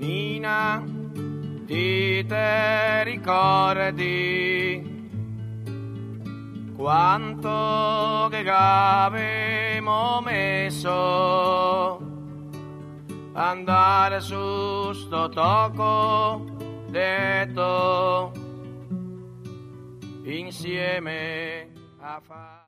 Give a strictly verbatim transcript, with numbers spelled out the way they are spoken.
Nina, ti te ricordi quanto che avevamo messo andare su sto tocco detto insieme a fare